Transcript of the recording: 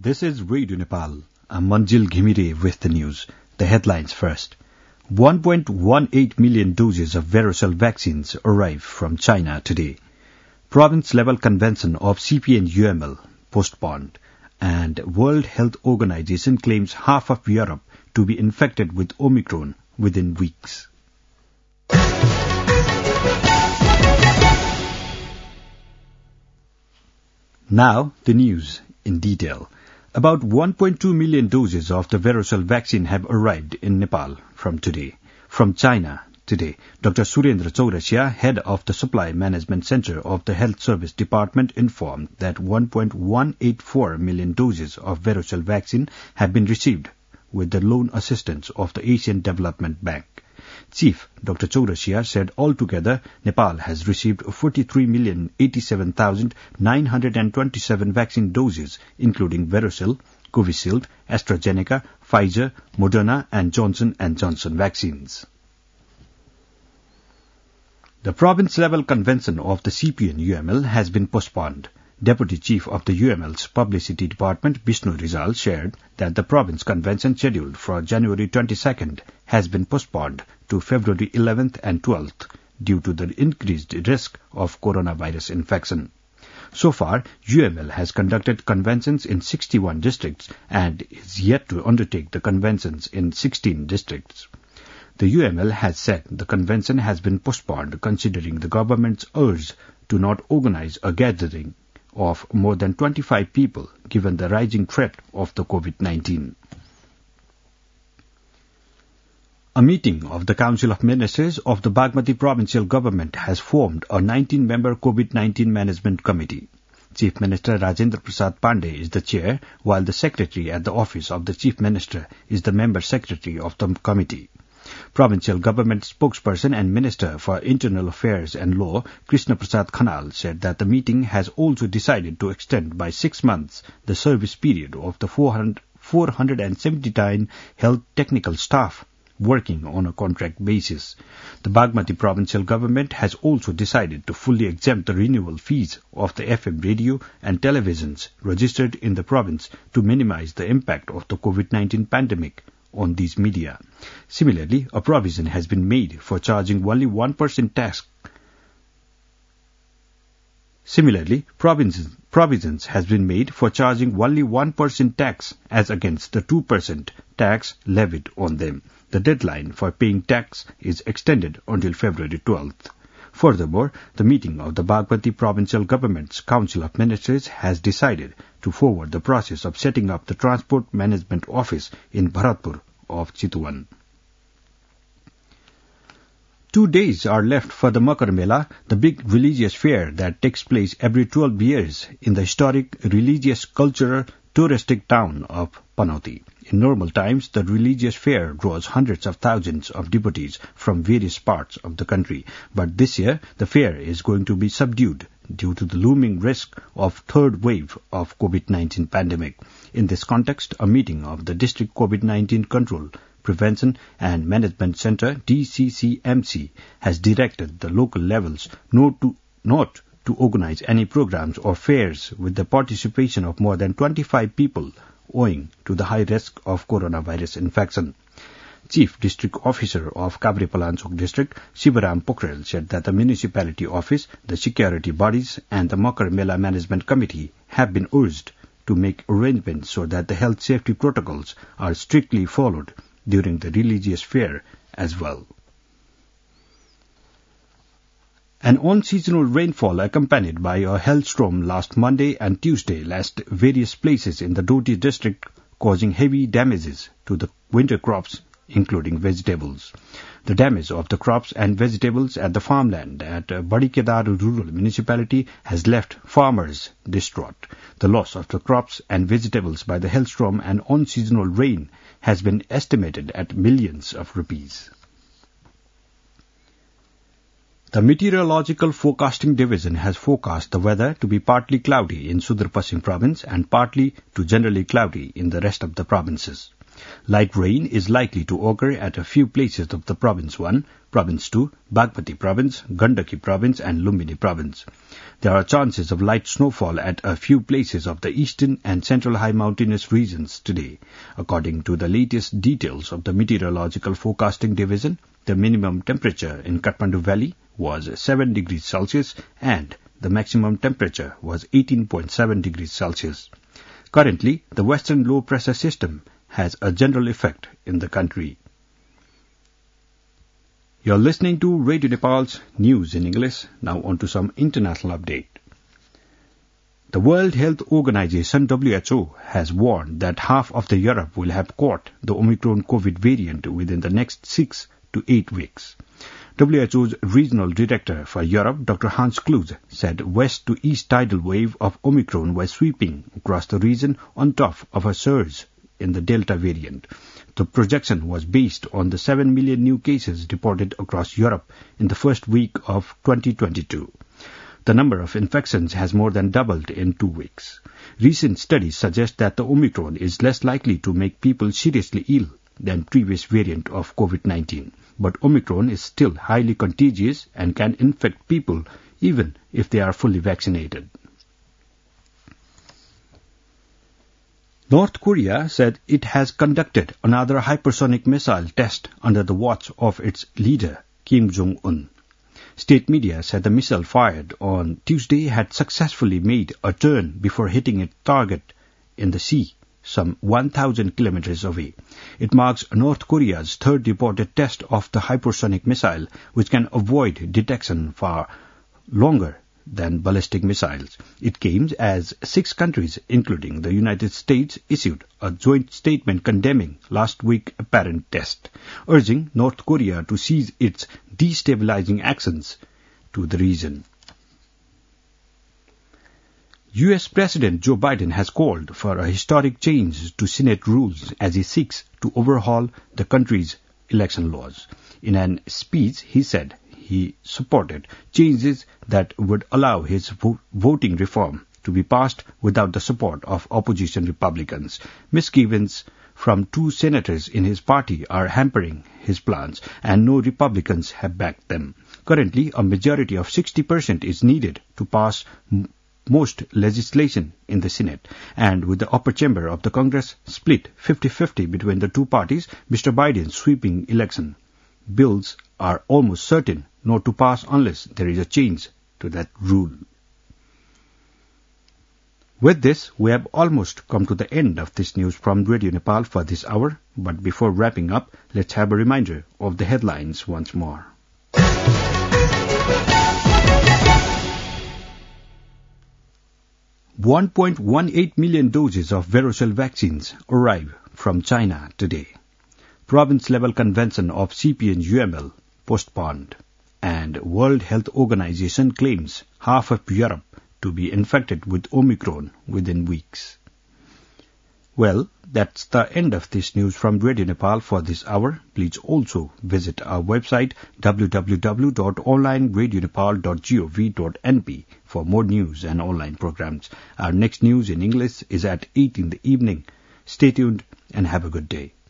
This is Radio Nepal. I'm Manjil Ghimire with the news. The headlines first. 1.18 million doses of Verocell vaccines arrived from China today. Province-level convention of CPN-UML postponed. And World Health Organization claims half of Europe to be infected with Omicron within weeks. Now, the news in detail. About 1.2 million doses of the Verocell vaccine have arrived in Nepal from China today. Dr. Surendra Chaurasia, head of the Supply Management Center of the Health Service Department, informed that 1.184 million doses of Verocell vaccine have been received with the loan assistance of the Asian Development Bank. Chief Dr. Chaurasia said altogether Nepal has received 43,087,927 vaccine doses, including Verocell, Covishield, AstraZeneca, Pfizer, Moderna and Johnson & Johnson vaccines. The province-level convention of the CPN-UML has been postponed. Deputy Chief of the UML's Publicity Department, Vishnu Rizal, shared that the province convention scheduled for January 22nd has been postponed to February 11th and 12th due to the increased risk of coronavirus infection. So far, UML has conducted conventions in 61 districts and is yet to undertake the conventions in 16 districts. The UML has said the convention has been postponed considering the government's urge to not organize a gathering of more than 25 people given the rising threat of the COVID-19. A meeting of the Council of Ministers of the Bagmati Provincial Government has formed a 19-member COVID-19 Management Committee. Chief Minister Rajendra Prasad Pandey is the chair, while the Secretary at the Office of the Chief Minister is the Member Secretary of the committee. Provincial Government spokesperson and Minister for Internal Affairs and Law, Krishna Prasad Khanal, said that the meeting has also decided to extend by 6 months the service period of the 479 health technical staff working on a contract basis. The Bagmati Provincial Government has also decided to fully exempt the renewal fees of the FM radio and televisions registered in the province to minimize the impact of the COVID-19 pandemic on these media. Similarly, a provision has been made for charging only 1% tax. Provisions has been made for charging only 1% tax as against the 2% tax levied on them. The deadline for paying tax is extended until February 12th. Furthermore, the meeting of the Bagmati Provincial Government's Council of Ministers has decided to forward the process of setting up the Transport Management Office in Bharatpur of Chitwan. 2 days are left for the Makar Mela, the big religious fair that takes place every 12 years in the historic religious cultural touristic town of Panauti. In normal times, the religious fair draws hundreds of thousands of devotees from various parts of the country. But this year, the fair is going to be subdued due to the looming risk of third wave of COVID-19 pandemic. In this context, a meeting of the District COVID-19 Control, Prevention and Management Center, DCCMC, has directed the local levels not to organize any programs or fairs with the participation of more than 25 people owing to the high risk of coronavirus infection. Chief District Officer of Kavrepalansok District, Sivaram Pokhrel, said that the municipality office, the security bodies and the Makar Mela Management Committee have been urged to make arrangements so that the health safety protocols are strictly followed during the religious fair as well. An unseasonal rainfall accompanied by a hailstorm last Monday and Tuesday lashed various places in the Doti district, causing heavy damages to the winter crops, including vegetables. The damage of the crops and vegetables at the farmland at Badikedar Rural Municipality has left farmers distraught. The loss of the crops and vegetables by the hailstorm and unseasonal rain has been estimated at millions of rupees. The Meteorological Forecasting Division has forecast the weather to be partly cloudy in Sudar Paschim province and partly to generally cloudy in the rest of the provinces. Light rain is likely to occur at a few places of the Province 1, Province 2, Bagmati Province, Gandaki Province and Lumbini Province. There are chances of light snowfall at a few places of the eastern and central high mountainous regions today. According to the latest details of the Meteorological Forecasting Division, the minimum temperature in Kathmandu Valley was 7 degrees Celsius and the maximum temperature was 18.7 degrees Celsius. Currently, the western low pressure system has a general effect in the country. You're listening to Radio Nepal's news in English. Now on to some international update. The World Health Organization WHO has warned that half of the Europe will have caught the Omicron COVID variant within the next 6 to 8 weeks. WHO's regional director for Europe, Dr. Hans Kluge, said west to east tidal wave of Omicron was sweeping across the region on top of a surge in the Delta variant. The projection was based on the 7 million new cases reported across Europe in the first week of 2022. The number of infections has more than doubled in 2 weeks. Recent studies suggest that the Omicron is less likely to make people seriously ill than previous variant of COVID-19. But Omicron is still highly contagious and can infect people even if they are fully vaccinated. North Korea said it has conducted another hypersonic missile test under the watch of its leader, Kim Jong-un. State media said the missile fired on Tuesday had successfully made a turn before hitting its target in the sea, some 1,000 kilometers away. It marks North Korea's third reported test of the hypersonic missile, which can avoid detection far longer than ballistic missiles. It came as 6 countries, including the United States, issued a joint statement condemning last week's apparent test, urging North Korea to cease its destabilizing actions to the region. U.S. President Joe Biden has called for a historic change to Senate rules as he seeks to overhaul the country's election laws. In an speech, he said he supported changes that would allow his voting reform to be passed without the support of opposition Republicans. Misgivings from 2 senators in his party are hampering his plans, and no Republicans have backed them. Currently, a majority of 60% is needed to pass most legislation in the Senate, and with the upper chamber of the Congress split 50-50 between the 2 parties, Mr. Biden's sweeping election bills are almost certain not to pass unless there is a change to that rule. With this, we have almost come to the end of this news from Radio Nepal for this hour, but before wrapping up, let's have a reminder of the headlines once more. 1.18 million doses of Verocell vaccines arrive from China today. Province-level convention of CPN-UML postponed. And World Health Organization claims half of Europe to be infected with Omicron within weeks. Well, that's the end of this news from Radio Nepal for this hour. Please also visit our website www.onlineradionepal.gov.np for more news and online programs. Our next news in English is at 8 in the evening. Stay tuned and have a good day.